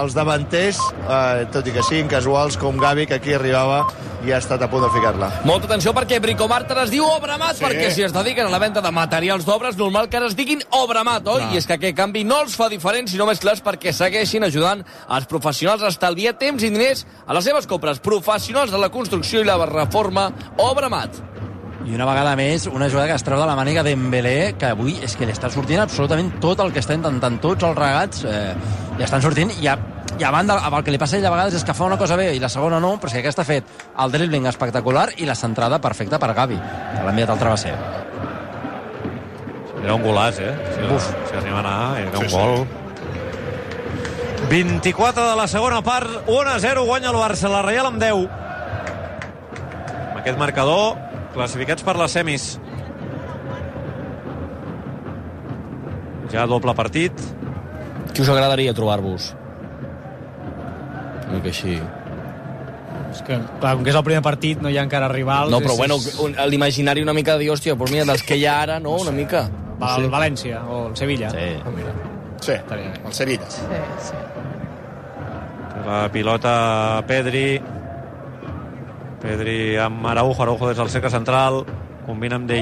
Els davanters, tot i que siguin casuals, com Gavi, que aquí arribava i ha estat a punt de ficar-la. Molta atenció perquè Bricomart ara es diu Obramat, sí. Perquè si es dediquen a la venda de materials d'obres, normal que ara es diguin Obramat, oi? I és que aquest canvi no els fa diferents, sinó més clars, perquè segueixin ajudant els professionals a estalviar temps i diners a les seves compres. Professionals de la construcció i la reforma, Obramat. I una vegada més, una jugada que es treu de la màniga Dembélé, que avui és que li està sortint absolutament tot el que està intentant. Tots els regats li estan sortint, i a banda, el que li passa a ell a vegades és que fa una cosa bé i la segona no, però és que aquesta ha fet el dribbling espectacular i la centrada perfecta per Gavi, que l'ha enviat al travesser. Era un golàs, si arriba a anar, era un gol. 24 de la segona part, 1-0, guanya el Barça, la Reial amb 10. Amb aquest marcador, classificats per les semis. Ja doble partit. Qui us agradaria trobar-vos? Que així. És que, clar, com que és el primer partit, no hi ha encara rivals. No, però bueno, l'imaginari una mica de dir, hòstia, doncs mira, dels que hi ha ara, no? Una mica. El València o el Sevilla. Sí. Mira. Sí, el Sevilla. Sí. La pilota Pedri amb Araujo des del cercle central, combina amb De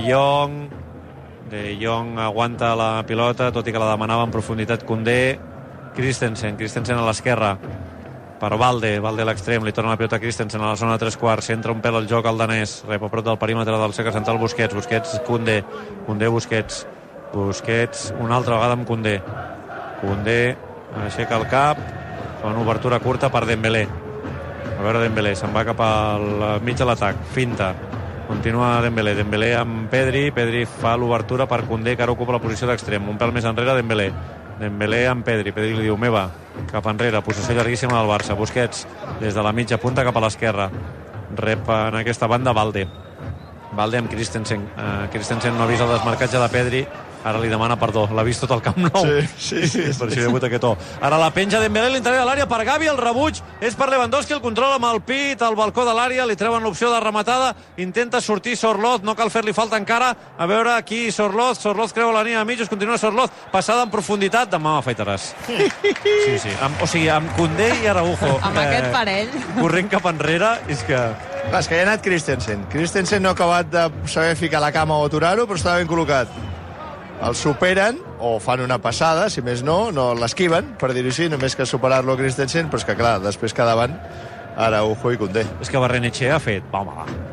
Jong aguanta la pilota, tot i que la demanava en profunditat Koundé. Christensen a l'esquerra per Valde a l'extrem, li torna la pilota a Christensen a la zona de 3/4, entra un pèl al joc el danès, rep a prop del perímetre del cercle central Busquets, Koundé, Busquets, una altra vegada amb Koundé aixeca el cap, fa una obertura curta per Dembélé. A veure Dembélé, se'n va cap al mig de l'atac, finta, continua Dembélé amb Pedri fa l'obertura per Koundé, que ara ocupa la posició d'extrem, un pèl més enrere Dembélé amb Pedri li diu meva, cap enrere, possessió llarguíssima del Barça, Busquets des de la mitja punta cap a l'esquerra, rep en aquesta banda Valde amb Christensen no ha vist el desmarcatge de Pedri, ara li demana perdó, l'ha vist tot el Camp Nou, sí. Per això hi ha hagut aquest to. Ara la penja Dembélé a l'interior de l'àrea per Gavi, el rebuig és per Lewandowski, el control amb el pit al balcó de l'àrea, li treuen l'opció de rematada, intenta sortir Sorloth, no cal fer-li falta encara, a veure aquí Sorloth creua la línia de mitjos, continua Sorloth, passada en profunditat, demà m'afaitaràs. Sí. O sigui, amb Koundé i Araujo amb aquest parell corrent cap enrere, és que clar, és que hi ha anat Christensen no ha acabat de saber ficar la cama o aturar-ho, però estava ben col·locat. El superen, o fan una passada, si més no l'esquiven, per dir-ho així, només que superar-lo a Christensen, però és que clar, després que davant Araujo i Koundé. És que Barrenetxea ha fet, no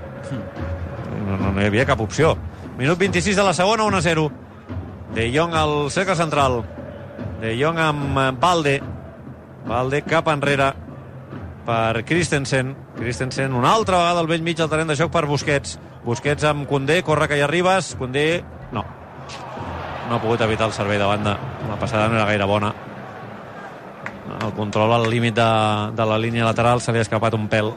hi havia cap opció. Minut 26 de la segona, 1-0. De Jong al cercle central, De Jong amb Valde cap enrere per Christensen una altra vegada al vell mig del terreny de joc per Busquets amb Koundé, corre que hi arribes, Koundé no ha pogut evitar el servei de banda, la passada no era gaire bona, el control al límit de la línia lateral se li ha escapat un pèl.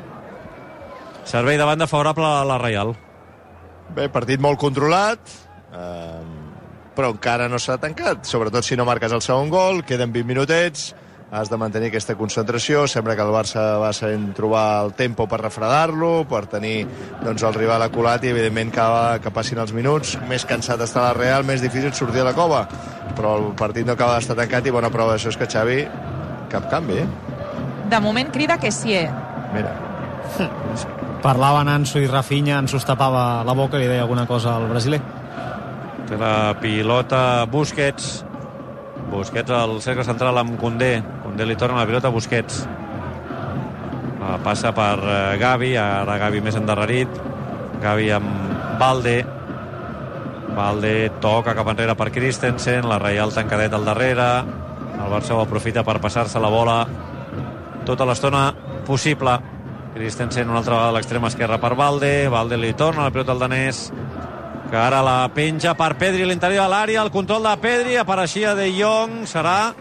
Servei de banda favorable a la Reial. Bé, partit molt controlat, però encara no s'ha tancat, sobretot si no marques el segon gol, queden 20 minutets, has de mantenir aquesta concentració, sembla que el Barça va sabent trobar el tempo per refredar-lo, per tenir doncs, el rival aculat i evidentment que passin els minuts, més cansat està la Real, més difícil sortir de la cova, però el partit no acaba d'estar tancat i bona prova d'això és que Xavi, cap canvi, De moment crida que sí, Mira. Parlaven Ansu i Rafinha, Ansu es tapava la boca i li deia alguna cosa al brasiler. Té la pilota Busquets al cercle central amb Koundé li torna la pilota a Busquets, passa per Gavi, ara Gavi més endarrerit, Gavi amb Valde toca cap enrere per Christensen, la Reial tancadet al darrere, el Barça ho aprofita per passar-se la bola tota l'estona possible. Christensen una altra vegada a l'extrema esquerra per Valde li torna la pilota al danès, que ara la penja per Pedri a l'interior de l'àrea, el control de Pedri, apareixia De Jong, serà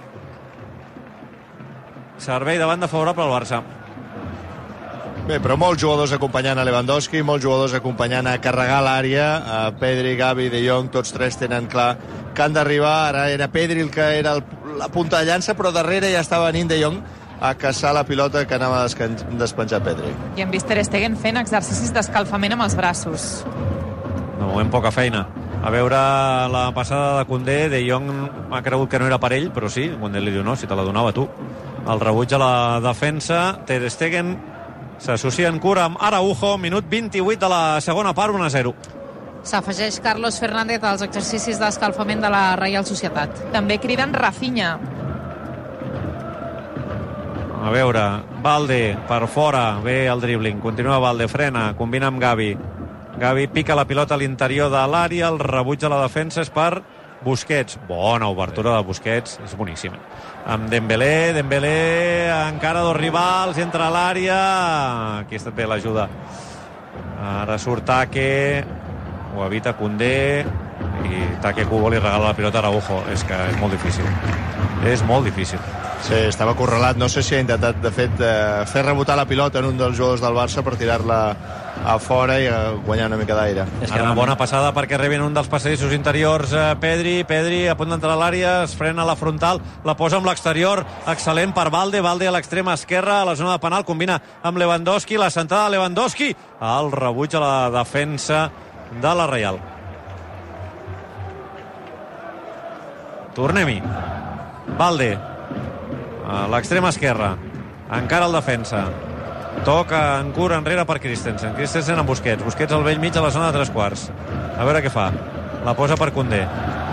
servei de banda favorable al Barça. Bé, però molts jugadors acompanyant a Lewandowski, molts jugadors acompanyant a carregar l'àrea, Pedri, Gavi, De Jong, tots tres tenen clar que han d'arribar, ara era Pedri el que era la punta de llança, però darrere ja estava venint De Jong a caçar la pilota que anava a despenjar Pedri. I hem vist Ter Stegen fent exercicis d'escalfament amb els braços. De moment poca feina. A veure la passada de Koundé, De Jong ha cregut que no era per ell, però sí, Koundé li diu no, si te la donava tu. El rebuig a la defensa. Ter Stegen s'associa en cura amb Araujo. Minut 28 de la segona part, 1-0. S'afegeix Carlos Fernández als exercicis d'escalfament de la Reial Societat. També criden Rafinha. A veure, Balde per fora, bé el dribbling, continua Balde, frena, combina amb Gavi. Gavi pica la pilota a l'interior de l'àrea, el rebuig a la defensa és per Busquets. Bona obertura de Busquets, és boníssim. Amb Dembélé, Dembélé encara dos rivals, entra a l'àrea. Aquí ha estat bé l'ajuda. Ara surt Take, ho evita Koundé, i Take Kubo li regala la pilota a Araujo. És que és molt difícil. És molt difícil. Sí, estava acorralat. No sé si ha intentat, de fet, fer rebotar la pilota en un dels jugadors del Barça per tirar-la a fora i guanyar una mica d'aire. Ara una bona passada perquè rebin un dels passadissos interiors. Pedri a punt d'entrar a l'àrea, es frena la frontal, la posa amb l'exterior, excel·lent per Balde a l'extrema esquerra, a la zona de penal, combina amb Lewandowski, la centrada de Lewandowski, el rebuig a la defensa de la Reial. Tornem-hi. Balde a l'extrema esquerra, encara el defensa, toca en cura enrere per Christensen amb Busquets al vell mig a la zona de 3/4, a veure què fa, la posa per Koundé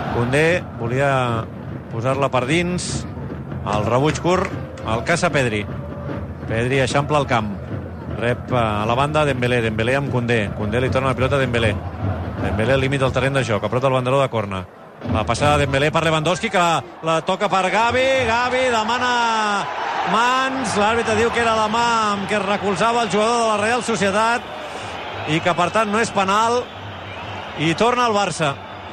volia posar-la per dins, el rebuig curt, el caça Pedri eixampla el camp, rep a la banda Dembélé amb Koundé li torna la pilota a Dembélé al límit del terreny de joc, a prop del banderó de corna. La passada de Dembélé per Lewandowski, que la toca per Gavi demana mans, l'àrbitre diu que era la mà amb què es recolzava el jugador de la Real Societat i que per tant no és penal, i torna el Barça.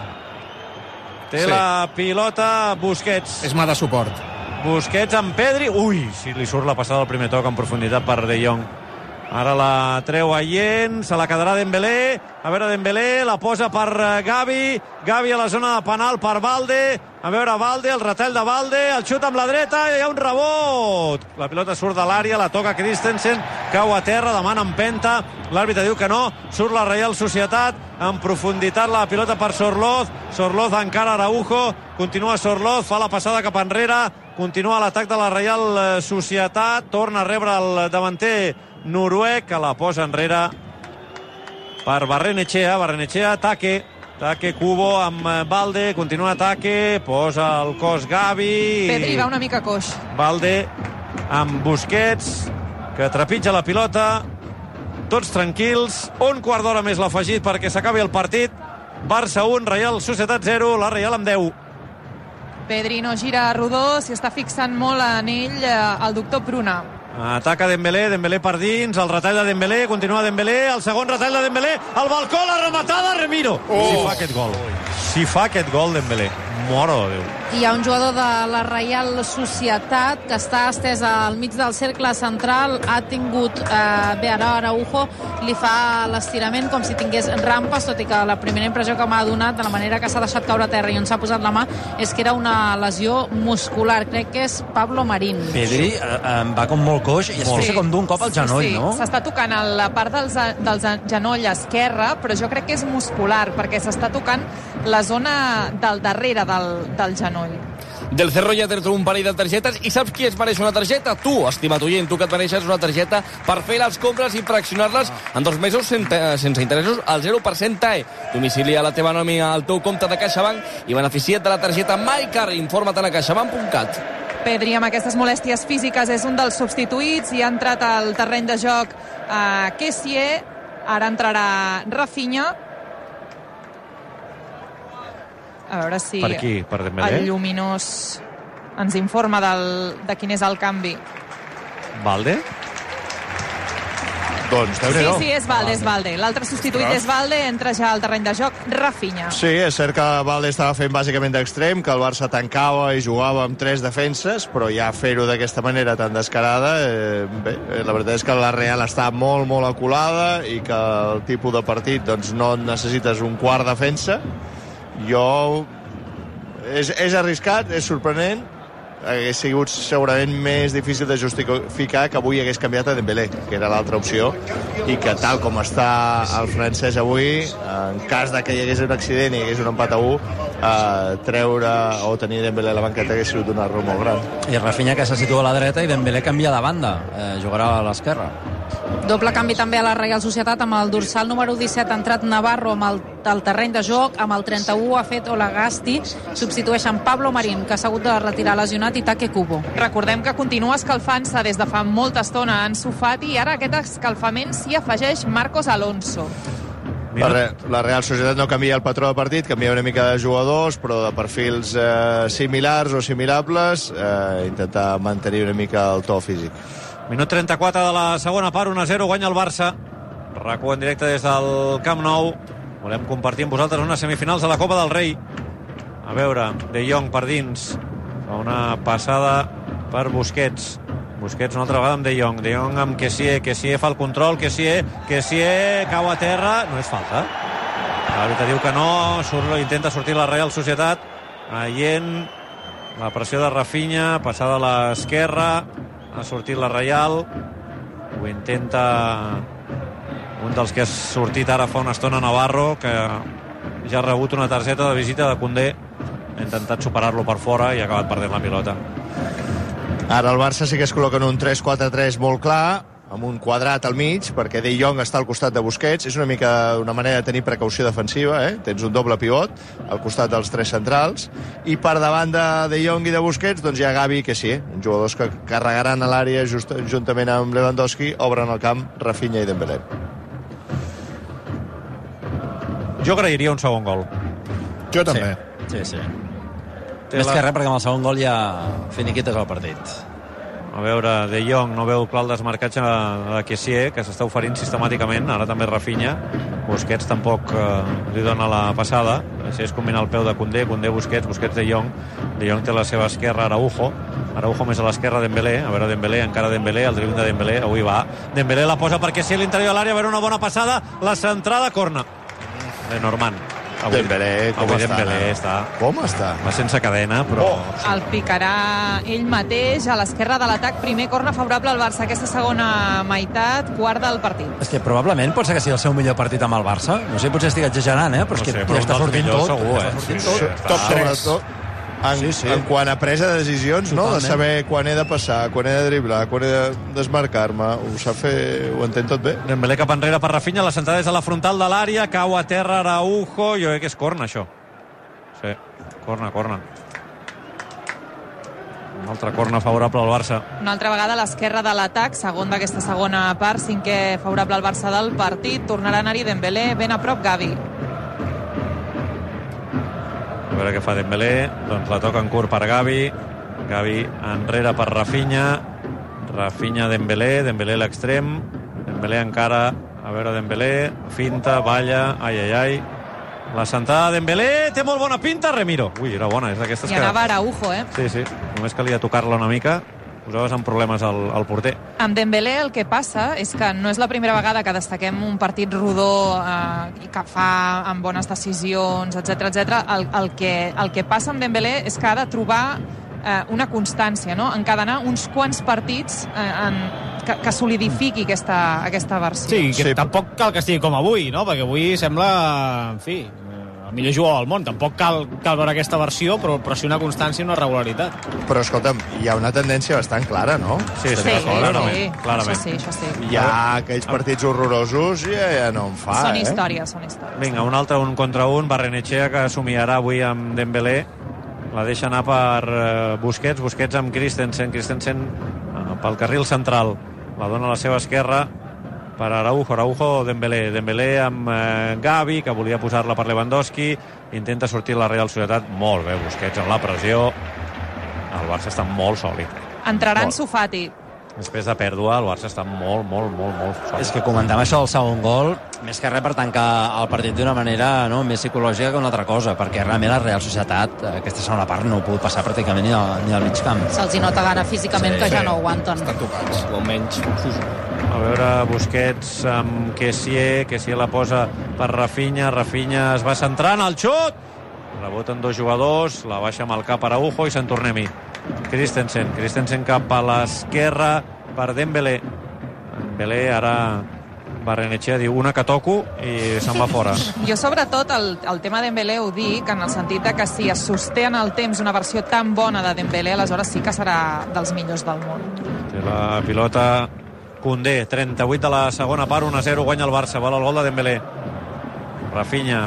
Té la pilota Busquets. És mà de suport. Busquets amb Pedri, si li surt la passada al primer toc en profunditat per De Jong. Ara la treu Aient, se la quedarà Dembélé, a veure Dembélé, la posa per Gavi a la zona de penal per Balde, a veure Balde, el retall de Balde, el xut amb la dreta, i hi ha un rebot, la pilota surt de l'àrea, la toca Christensen, cau a terra, demana empenta, l'àrbitre diu que no, surt la Reial Societat, en profunditat la pilota per Sorloz encara Araujo, continua Sorloz, fa la passada cap enrere, continua l'atac de la Reial Societat, torna a rebre el davanter noruec, que la posa enrere per Barrenechea, Take Kubo amb Balde, continua Take, posa el cos Gavi, Pedri va una mica coix. Balde amb Busquets, que trepitja la pilota, tots tranquils, un quart d'hora més l'afegit perquè s'acabi el partit. Barça 1, Reial Societat 0, la Reial amb 10. Pedri no gira rodó, s'hi està fixant molt en ell el doctor Pruna. Ataca Dembélé per dins, el retall de Dembélé, continua Dembélé, el segon retall de Dembélé, al balcó, la rematada, Remiro. Si fa aquest gol Dembélé, moro de Déu. Hi ha un jugador de la Reial Societat que està estès al mig del cercle central, ha tingut bé, ara Araujo li fa l'estirament com si tingués rampes, tot i que la primera impressió que m'ha donat de la manera que s'ha deixat caure a terra i on s'ha posat la mà és que era una lesió muscular, crec que és Pablo Marín. Pedri va com molt coix i es fixa com d'un cop al genoll, no? S'està tocant a la part del genoll esquerre, però jo crec que és muscular, perquè s'està tocant la zona del darrere del genoll. Del Cerro ja té un parell de targetes, i saps qui es mereix una targeta? Tu, estimat oient, tu que et mereixes una targeta per fer les compres i fraccionar-les en 2 mesos sense interessos al 0% TAE. Domicilia la teva nòmina al teu compte de CaixaBank i beneficia't de la targeta MyCar. Informa't a caixabank.cat. Pedri, amb aquestes molèsties físiques, és un dels substituïts i ha entrat al terreny de joc a Kessié. Ara entrarà Rafinha. A veure si per qui? Per Dembélé? El lluminós ens informa de quin és el canvi. Balde? Doncs, sí, és Balde. L'altre substituït és Balde, entra ja al terreny de joc Rafinha. Sí, és cert que Balde estava fent bàsicament d'extrem, que el Barça tancava i jugava amb 3 defenses, però ja fer-ho d'aquesta manera tan descarada, bé, la veritat és que la Real està molt, molt acolada i que el tipus de partit doncs, no necessites un quart defensa. És arriscat, és sorprenent, hagués sigut segurament més difícil de justificar que avui hagués canviat a Dembélé, que era l'altra opció, i que tal com està el francès avui, en cas de que hi hagués un accident i hi hagués un empat a 1, treure o tenir Dembélé a la banqueta hagués sigut un error molt gran. I Rafinha, que se situa a la dreta, i Dembélé canvia de banda, jugarà a l'esquerra. Doble canvi també a la Reial Societat, amb el dorsal número 17 ha entrat Navarro amb el terreny de joc, amb el 31 ha fet Olagasti, substitueixen Pablo Marín, que s'ha hagut de retirar lesionat, i Take Kubo. Recordem que continua escalfant-se des de fa molta estona Ansu Fati, i ara a aquest escalfament s'hi afegeix Marcos Alonso. La Real Societat no canvia el patró de partit, canvia una mica de jugadors, però de perfils similars o similarables, intentar mantenir una mica el to físic. Minut 34 de la segona part, 1-0, guanya el Barça. RAC1 en directe des del Camp Nou. Volem compartir amb vosaltres unes semifinals de la Copa del Rei. A veure, De Jong per dins. Fa una passada per Busquets. Busquets una altra vegada amb De Jong. De Jong amb Kessié fa el control. Kessié cau a terra. No és falta. L'àrbitre diu que no. Intenta sortir la Real Societat. Aient la pressió de Rafinha. Passada a l'esquerra. Ha sortit la Reial. Ho intenta un dels que ha sortit ara fa una estona, Navarro, que ja ha rebut una targeta de visita de Koundé. Ha intentat superar-lo per fora i ha acabat perdent la pilota. Ara el Barça sí que es col·loca en un 3-4-3 molt clar, amb un quadrat al mig, perquè De Jong està al costat de Busquets. És una mica una manera de tenir precaució defensiva, Tens un doble pivot al costat dels tres centrals, i per davant de Jong i de Busquets doncs hi ha Gavi i Kessié, uns jugadors que carregaran a l'àrea juntament amb Lewandowski. Obren el camp Rafinha i Dembélé. Jo agrairia un segon gol. Jo també. Sí. Més que res, perquè amb el segon gol ja finiquites el partit. A veure, De Jong no veu clar el desmarcatge de Kessié, que s'està oferint sistemàticament. Ara també Rafinha. Busquets tampoc li dona la passada. Així es combina el peu de Koundé, Busquets, De Jong. De Jong té a la seva esquerra Araujo més a l'esquerra Dembélé. A veure, encara Dembélé, el drible de Dembélé, avui va. Dembélé la posa per Kessié a l'interior de l'àrea, a veure una bona passada, la centrada, corna de Norman. Dembélé, com està? Dembélé està? Com està? Va sense cadena, però... El picarà ell mateix a l'esquerra de l'atac. Primer corna favorable al Barça. Aquesta segona meitat, quart del partit. És que probablement pot ser que sigui el seu millor partit amb el Barça. No sé, potser estic exagerant, però és que ja està sortint tot. Segur, Top 3. En quant a presa de decisions, no? De saber quan he de passar, quan he de driblar, quan he de desmarcar-me. Ho sap fer, ho entén tot bé. Dembélé cap enrere per Rafinha, la centrada és a la frontal de l'àrea, cau a terra Araujo. Jo crec que és corna, això. Sí, corna. Una altra corna favorable al Barça. Una altra vegada a l'esquerra de l'atac, segon d'aquesta segona part, cinquè favorable al Barça del partit. Tornarà a anar-hi Dembélé, ben a prop Gavi. A veure què fa Dembélé. Doncs la toca en curt per Gavi. Gavi enrere per Rafinha. Rafinha, Dembélé a l'extrem. Dembélé encara. A veure, Dembélé. Finta, balla. Ai. La sentada de Dembélé. Té molt bona pinta. Remiro. Ui, era bona. És d'aquestes que... I anava Araujo, Sí. Només calia tocar-la una mica. Posaves en problemes al porter. Amb Dembélé el que passa és que no és la primera vegada que destaquem un partit rodó i que fa amb bones decisions, etc. El que passa amb Dembélé és que ha de trobar una constància, no? Encadenar uns quants partits que solidifiqui aquesta versió. Sí, que tampoc cal que estigui com avui, no? Perquè avui sembla, en fi, el millor jugador del món. Tampoc cal veure aquesta versió, però sí una constància i una regularitat. Però, escolta'm, hi ha una tendència bastant clara, no? Sí, clarament. Això sí. Hi ha aquells partits horrorosos i ja no en fa, Són històries. Vinga, un altre 1 contra 1. Barrenechea, que somiarà avui amb Dembélé. La deixa anar per Busquets amb Christensen pel carril central. La dona a la seva esquerra per Araujo, Dembélé amb Gavi, que volia posar-la per Lewandowski. Intenta sortir la Real Societat. Molt bé, Busquets amb la pressió. El Barça està molt sòlid. Entrarà Ansu Fati. Després de pèrdua, el Barça està molt sòlid. És que comentem això del segon gol, més que res per tancar el partit d'una manera més psicològica que una altra cosa, perquè realment la Real Societat aquesta segona part no ha pogut passar pràcticament ni al mig camp. Se'ls nota ara físicament que ja no aguanten. Estan tocats, almenys. A veure, Busquets amb Kessié la posa per Rafinha es va centrant, el xut! Reboten dos jugadors, la baixa amb el cap Araujo i se'n tornem-hi. Christensen cap a l'esquerra per Dembélé. Dembélé ara Barrenetxea diu una que toco i se'n va fora. Jo sobretot el tema Dembélé ho dic en el sentit de que si es sosté en el temps una versió tan bona de Dembélé, aleshores sí que serà dels millors del món. Té la pilota Koundé, 38 de la segona part, 1-0, guanya el Barça, vol el gol de Dembélé. Rafinha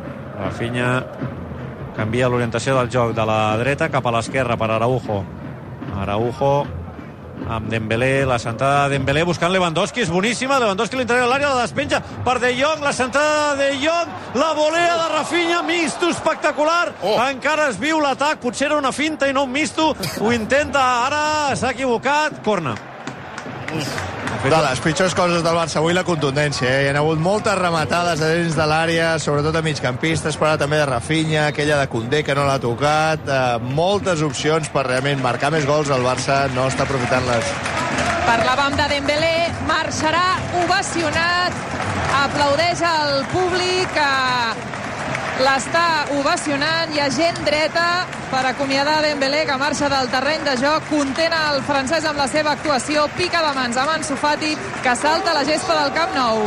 canvia l'orientació del joc de la dreta cap a l'esquerra per Araujo amb Dembélé, la centrada de Dembélé buscant Lewandowski, és boníssima, Lewandowski l'interior de l'àrea, la despenja per De Jong, la centrada de De Jong, la volea de Rafinha, misto espectacular, encara es viu l'atac, potser era una finta i no un misto, ho intenta, ara s'ha equivocat, corna. De les pitjors coses del Barça avui, la contundència. Hi ha hagut moltes rematades a dins de l'àrea, sobretot a migcampistes, però també de Rafinha, aquella de Koundé que no l'ha tocat. Moltes opcions per realment marcar més gols. El Barça no està aprofitant-les. Parlàvem de Dembélé, marxarà ovacionat, aplaudeix al públic, l'està ovacionant, hi ha gent dreta per acomiadar Dembélé, que marxa del terreny de joc, content el francès amb la seva actuació, pica de mans amb Ansu Fati, que salta la gespa del Camp Nou.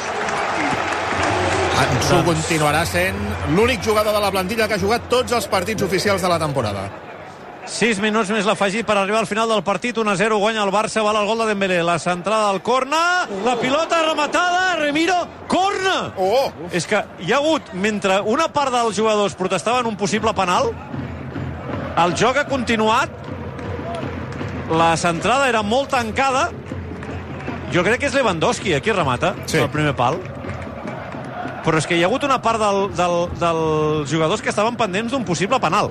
Ansu continuarà sent l'únic jugador de la plantilla que ha jugat tots els partits oficials de la temporada. 6 minuts més l'afegit per arribar al final del partit. 1-0, guanya el Barça, val el gol de Dembélé. La centrada del corna, la pilota rematada, Remiro, corna! És que hi ha hagut, mentre una part dels jugadors protestaven un possible penal, el joc ha continuat, la centrada era molt tancada, jo crec que és Lewandowski qui remata, el primer pal, però és que hi ha hagut una part dels jugadors que estaven pendents d'un possible penal.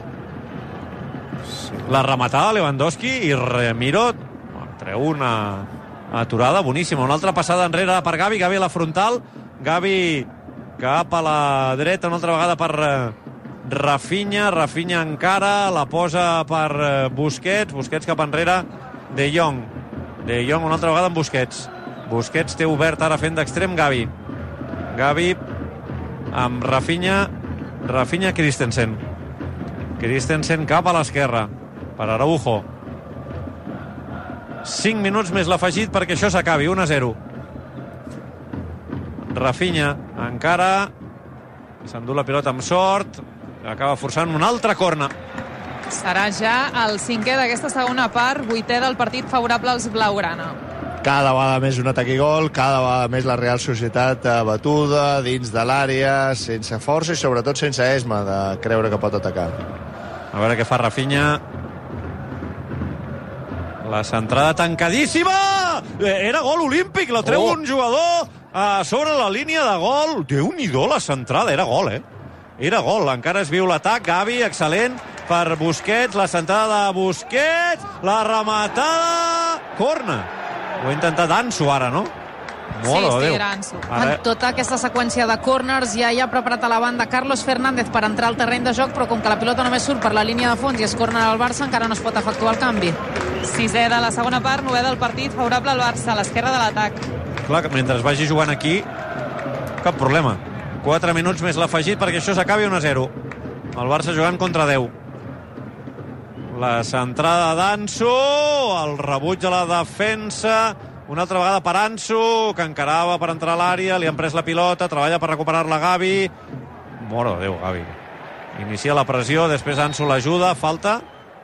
La rematada de Lewandowski i Remiro treu una aturada boníssima. Una altra passada enrere per Gavi, Gavi a la frontal, Gavi cap a la dreta una altra vegada per Rafinha encara, la posa per Busquets cap enrere, De Jong una altra vegada amb Busquets té obert ara fent d'extrem Gavi amb Rafinha Christensen cap a l'esquerra per Araujo. 5 minuts més l'afegit perquè això s'acabi. 1-0. Rafinha encara s'endú la pilota amb sort, acaba forçant una altra corna. Serà ja el 5è d'aquesta segona part, 8è del partit favorable als blaugrana. Cada vegada més un atac i gol, cada vegada més la Real Societat batuda dins de l'àrea, sense força i sobretot sense esma de creure que pot atacar. A veure què fa Rafinha. La centrada tancadíssima! Era gol olímpic, la treu un jugador sobre la línia de gol. Déu-n'hi-do la centrada, era gol, Era gol, encara es viu l'atac. Gavi, excel·lent per Busquets, la centrada de Busquets, la rematada, corna. Ho ha intentat Ansu ara, no? Era Ansu. En tota aquesta seqüència de corners ja hi ha preparat a la banda Carlos Fernández per entrar al terreny de joc, però com que la pilota només surt per la línia de fons i es corner al Barça, encara no es pot efectuar el canvi. 6è de la segona part, 9è del partit, favorable al Barça, a l'esquerra de l'atac. Clar, que mentre es vagi jugant aquí, cap problema. 4 minuts més l'afegit perquè això s'acabi 1-0. El Barça jugant contra 10. La centrada d'Ansu, el rebuig a la defensa, una altra vegada per Ansu, que encarava per entrar a l'àrea, li han pres la pilota, treballa per recuperar-la Gavi. Mare de Déu, Gavi. Inicia la pressió, després Ansu l'ajuda, falta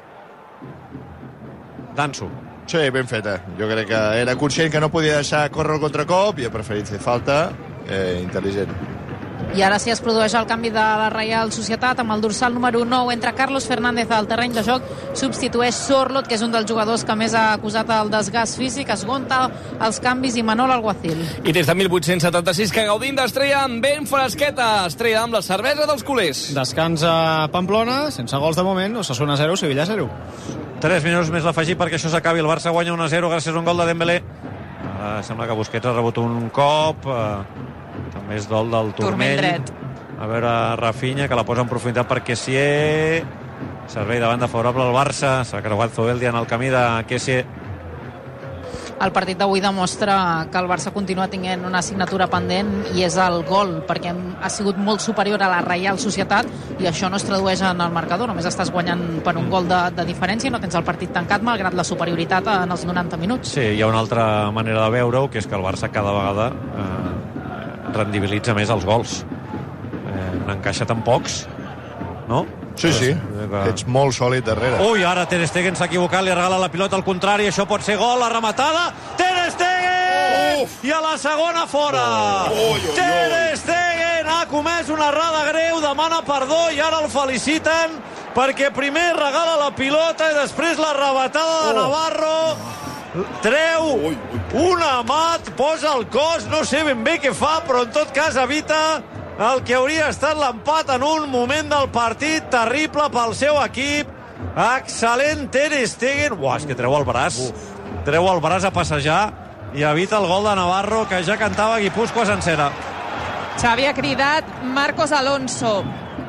d'Ansu. Sí, ben feta. Jo crec que era conscient que no podia deixar córrer el contracop i ha preferit fer falta, intel·ligent. I ara sí es produeix el canvi de la Real Societat amb el dorsal número 9 entre Carlos Fernández al terreny de joc, substitueix Sorloth, que és un dels jugadors que més ha acusat el desgast físic, Esgonta els canvis i Manol Alguacil. I des de 1876 que gaudim d'Estrella amb ben fresqueta, Estrella amb la cervesa dels culers. Descans a Pamplona, sense gols de moment, Osasuna 0, Sevilla 0. 3 minuts més l'afegit perquè això s'acabi. El Barça guanya 1-0 gràcies a un gol de Dembélé. Ara sembla que Busquets ha rebut un cop, també és dol del turmell dret. A veure Rafinha, que la posa en profunditat per Kessié, servei de banda favorable al Barça, s'ha creuat Zubeldia en el camí de Kessié. el partit d'avui demostra que el Barça continua tenint una assignatura pendent i és el gol, perquè ha sigut molt superior a la Reial Societat i això no es tradueix en el marcador, només estàs guanyant per un gol de diferència i no tens el partit tancat malgrat la superioritat en els 90 minuts. Sí, hi ha una altra manera de veure-ho, que és que el Barça cada vegada rendibilitza més els gols. N'encaixa tan pocs, no? Sí. Ets molt sòlid darrere. Ui, ara Ter Stegen s'ha equivocat, li regala la pilota al contrari, això pot ser gol, la rematada, Ter Stegen! I a la segona fora! Ter Stegen ha comès una errada greu, demana perdó i ara el feliciten perquè primer regala la pilota i després la rebatada de Navarro. Treu un amat, posa el cos, no sé ben bé què fa, però en tot cas evita el que hauria estat l'empat en un moment del partit terrible pel seu equip. Excel·lent Ter Stegen. És que treu el braç a passejar i evita el gol de Navarro, que ja cantava Guipúscoa sencera. Xavi ha cridat Marcos Alonso.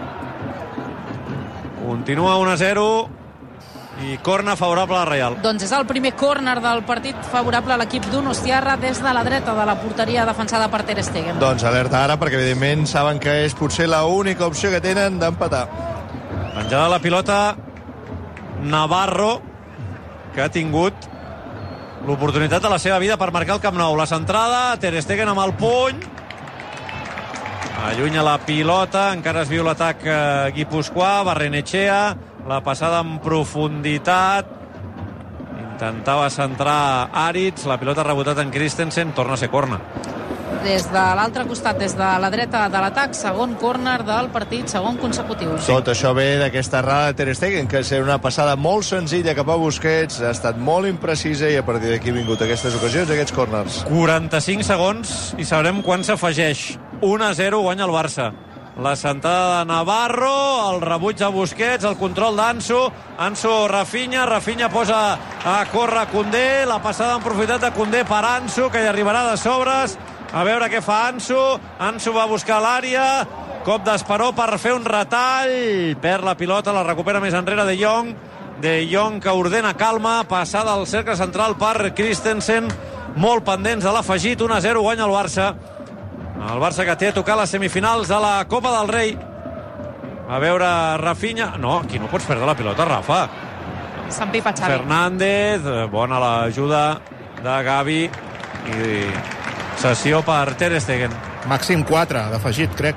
Continua 1-0 i corna favorable a la Reial. Doncs és el primer córner del partit favorable a l'equip d'Unostiarra des de la dreta de la porteria defensada per Ter Stegen. Doncs alerta ara, perquè evidentment saben que és potser l'única opció que tenen d'empatar. Penjada la pilota Navarro, que ha tingut l'oportunitat de la seva vida per marcar el Camp Nou. La centrada, Ter Stegen amb el puny, allunya la pilota, encara es viu l'atac guipuscoà, Barrenechea, la passada en profunditat, intentava centrar Aritz, la pilota ha rebotat en Christensen, torna a ser corna. Des de l'altre costat, des de la dreta de l'atac, segon córner del partit, segon consecutiu. Tot això ve d'aquesta errada de Ter Stegen, que és una passada molt senzilla cap a Busquets, ha estat molt imprecisa i a partir d'aquí han vingut aquestes ocasions, aquests córners. 45 segons i sabrem quan s'afegeix. 1-0 guanya el Barça. La sentada de Navarro, el rebuig de Busquets, el control d'Ansu, Rafinha posa a córrer Koundé, la passada en profunditat de Koundé per Ansu, que hi arribarà de sobres, a veure què fa Ansu va a buscar l'àrea, cop d'esperó per fer un retall, perd la pilota, la recupera més enrere De Jong que ordena calma, passada al cercle central per Christensen, molt pendents de l'afegit. 1-0 guanya el Barça. El Barça que té a tocar les semifinals de la Copa del Rei. A veure Rafinha. No, aquí no pots perdre la pilota, Rafa. S'empipa Xavi. Fernández, bona l'ajuda de Gavi i sessió per Ter Stegen. Màxim 4 d'afegit, crec.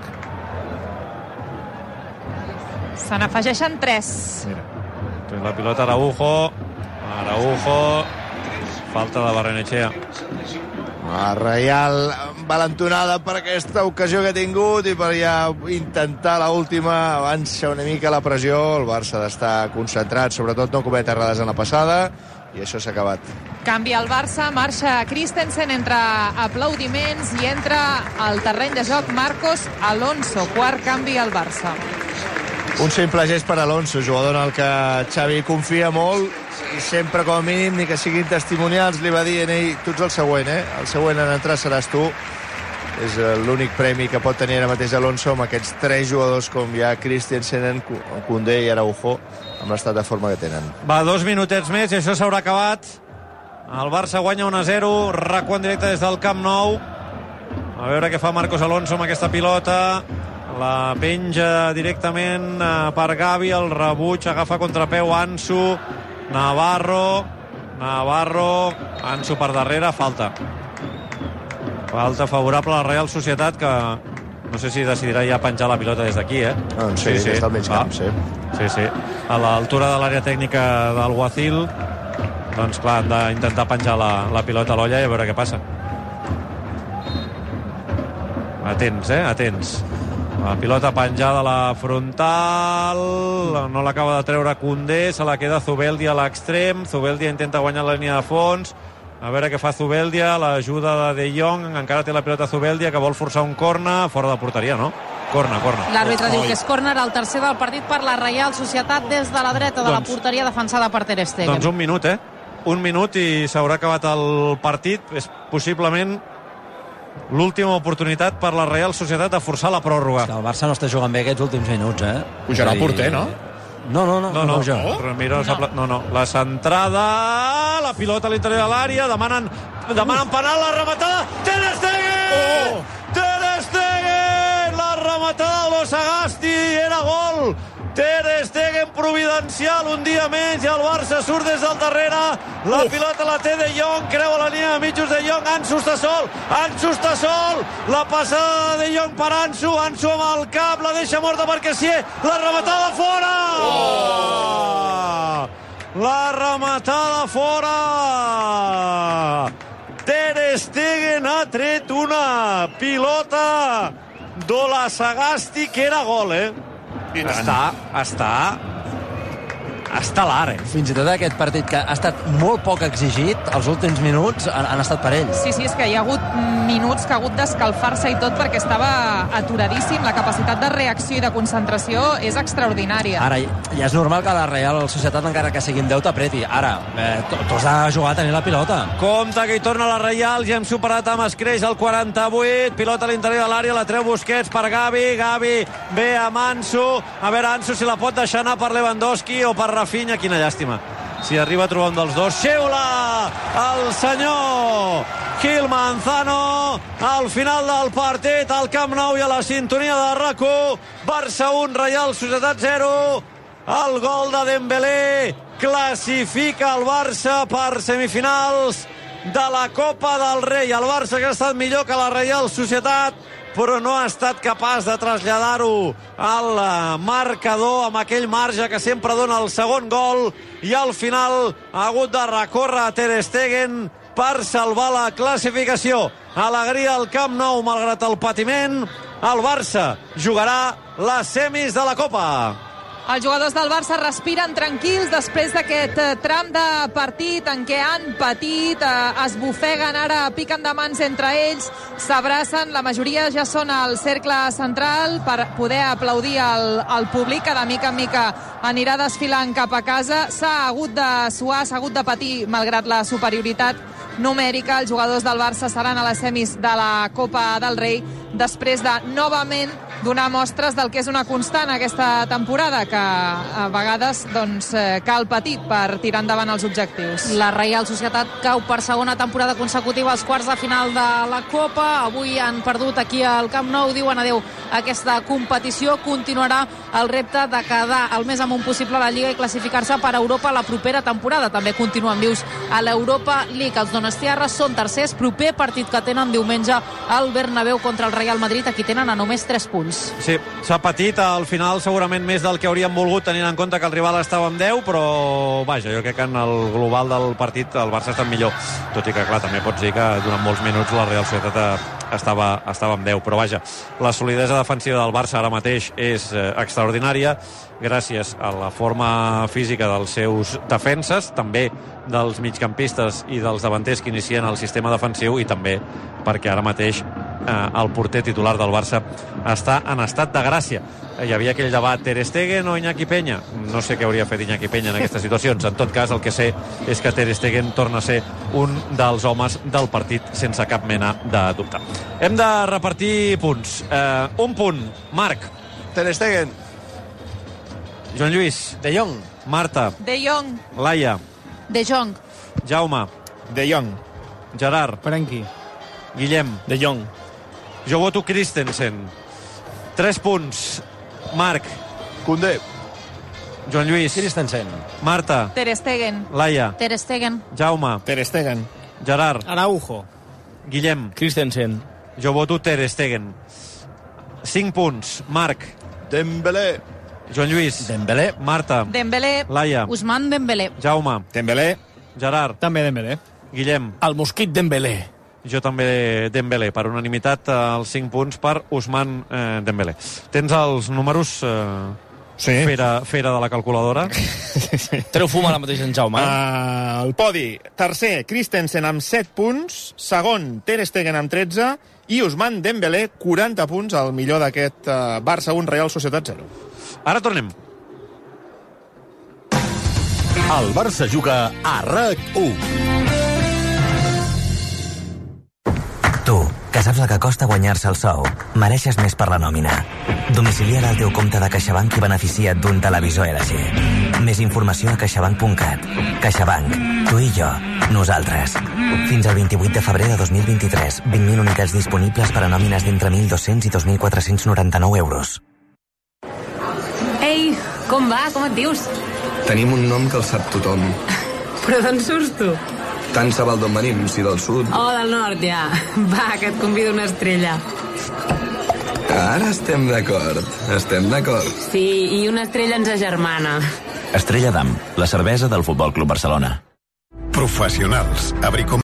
Se n'afegeixen 3. Mira. Té la pilota Araujo, falta de Barrenechea. La Reial valentonada per aquesta ocasió que ha tingut i per ja intentar l'última, avança una mica la pressió. El Barça ha d'estar concentrat, sobretot no comet errades en la passada, i això s'ha acabat. Canvia el Barça, marxa Christensen, entre aplaudiments i entra al terreny de joc Marcos Alonso. Quart canvi al Barça. Un simple gest per Alonso, jugador en el que Xavi confia molt i sempre, com a mínim, ni que siguin testimonials, li va dir ell, tu ets el següent, el següent en entrar seràs tu. És l'únic premi que pot tenir ara mateix Alonso amb aquests 3 jugadors com ja Christensen, Koundé i Araujo, amb l'estat de forma que tenen. Va, 2 minutets més i això s'haurà acabat. El Barça guanya 1-0, recuant directe des del Camp Nou. A veure què fa Marcos Alonso amb aquesta pilota. La penja directament per Gavi, el rebuig, agafa contrapeu Ansu, Navarro, Ansu per darrere, falta favorable a la Reial Societat, que no sé si decidirà ja penjar la pilota des d'aquí, Sí, des del mig camp, sí. Sí, a l'altura de l'àrea tècnica del Guacil, doncs clar, han d'intentar penjar la pilota a l'olla i a veure què passa. Atents. La pilota penjada a la frontal, no l'acaba de treure Koundé, se la queda Zubeldia a l'extrem, Zubeldia intenta guanyar la línia de fons, a veure què fa Zubeldia, l'ajuda de Jong, encara té la pilota Zubeldia, que vol forçar un corna, fora de porteria, no? Corna. L'àrbitre diu que és córner, el tercer del partit per la Reial Societat des de la dreta de la porteria defensada per Ter Stegen. Doncs un minut i s'haurà acabat el partit, és possiblement l'última oportunitat per la Real Societat de forçar la pròrroga. El Barça no està jugant bé aquests últims minuts, Pujarà el porter, no? No, jo. Ramiro no. La centrada, la pilota a l'interior de l'àrea, demanen penal, la rematada, Ter Stegen! Ter Stegen! La rematada de Sagasti, era gol! Ter Stegen providencial un dia menys i el Barça surt des del darrere, la pilota la té De Jong, creua la línia de mitjos De Jong, Ansu està sol, la passada de De Jong per Ansu amb el cap, la deixa morta perquè sí, la rematada fora! La rematada fora! Ter Stegen ha tret una pilota d'Ola Sagasti que era gol, Està l'ara. Fins i tot aquest partit que ha estat molt poc exigit, els últims minuts han estat per ell. Sí, és que hi ha hagut minuts que ha hagut d'escalfar-se i tot perquè estava aturadíssim. La capacitat de reacció i de concentració és extraordinària. Ara, ja és normal que la Real Societat, encara que sigui en 10, t'apreti. Ara, tu has de jugar a tenir la pilota. Compte que hi torna la Real, ja hem superat amb escreix el 48, pilota a l'interior de l'àrea, la treu Busquets per Gavi ve amb Ansu, a veure Ansu si la pot deixar anar per Lewandowski o per Rafinha, quina llàstima si arriba a trobar un dels dos. Xiula el senyor Gil Manzano al final del partit al Camp Nou i a la sintonia de RAC1. Barça 1, Real Societat 0. El gol de Dembélé classifica el Barça per semifinals de la Copa del Rei. El Barça que ha estat millor que la Real Societat, però no ha estat capaç de traslladar-ho al marcador amb aquell marge que sempre dona el segon gol, i al final ha hagut de recórrer a Ter Stegen per salvar la classificació. Alegria al Camp Nou malgrat el patiment. El Barça jugarà les semis de la Copa. Els jugadors del Barça respiren tranquils després d'aquest tram de partit en què han patit, es bufeguen, ara piquen de mans entre ells, s'abracen, la majoria ja són al cercle central per poder aplaudir al públic, que de mica en mica anirà desfilant cap a casa. S'ha hagut de suar, s'ha hagut de patir malgrat la superioritat numèrica. Els jugadors del Barça seran a les semis de la Copa del Rei després de novament donar mostres del que és una constant aquesta temporada, que a vegades cal patir per tirar endavant els objectius. La Real Societat cau per segona temporada consecutiva als quarts de final de la Copa. Avui han perdut aquí al Camp Nou, diuen adeu a aquesta competició. Continuarà el repte de quedar el més amunt possible a la Lliga i classificar-se per Europa la propera temporada. També continuen vius a l'Europa League. Els donostiarres són tercers, proper partit que tenen diumenge al Bernabéu contra el Real Madrid. Aquí tenen a només 3 punts. Sí, s'ha patit al final segurament més del que hauríem volgut, tenint en compte que el rival estava amb 10, però vaja, jo crec que en el global del partit el Barça està millor, tot i que clar, també pots dir que durant molts minuts la Real Societat estava amb 10, però vaja, la solidesa defensiva del Barça ara mateix és extraordinària, gràcies a la forma física dels seus defenses, també dels migcampistes i dels davanters que inicien el sistema defensiu, i també perquè ara mateix el porter titular del Barça està en estat de gràcia. Hi havia aquell debat, Ter Stegen o Iñaki Peña? No sé què hauria fet Iñaki Peña en aquestes situacions. En tot cas, el que sé és que Ter Stegen torna a ser un dels homes del partit sense cap mena de dubte. Hem de repartir punts. Un punt. Marc. Ter Stegen. Joan Lluís. De Jong. Marta. De Jong. Laia. De Jong. Jaume. De Jong. Gerard. Frenkie. Guillem. De Jong. Jo voto Christensen. 3 punts. Marc. Koundé. Joan Lluís. Christensen. Marta. Ter Stegen. Laia. Ter Stegen. Jaume. Ter Stegen. Gerard. Araujo. Guillem. Christensen. Jo voto Ter Stegen. 5 punts. Marc. Dembélé. Joan Lluís. Dembélé. Marta. Dembélé. Laia. Ousmane Dembélé. Jaume. Dembélé. Gerard. També Dembélé. Guillem. El mosquit Dembélé. Jo també Dembélé, per unanimitat els 5 punts per Ousmane Dembélé. Tens els números, Sí. fera de la calculadora? Treu fum ara mateix en Jaume. El podi. Tercer, Christensen amb 7 punts. Segon, Ter Stegen amb 13. I Ousmane Dembélé, 40 punts, el millor d'aquest Barça 1, Real Societat 0. Ara tornem. El Barça juga a RAC1. Tu, que saps el que costa guanyar-se el sou? Mereixes més per la nòmina. Domicilia't al teu compte de CaixaBank i beneficia't d'un televisor LG. Més informació a caixabank.cat. CaixaBank. Tu i jo. Nosaltres. Fins al 28 de febrer de 2023. 20.000 unitats disponibles per a nòmines d'entre 1.200 i 2.499 euros. Ei, com va? Com et dius? Tenim un nom que el sap tothom. Però d'on surts tu? Tant se val d'on venim, si del sud. Oh, del nord, ja. Va, que et convido una estrella. Ara estem d'acord. Estem d'acord. Sí, i una estrella ens agermana. Estrella d'Am, la cervesa del Futbol Club Barcelona. Professionals. Abricom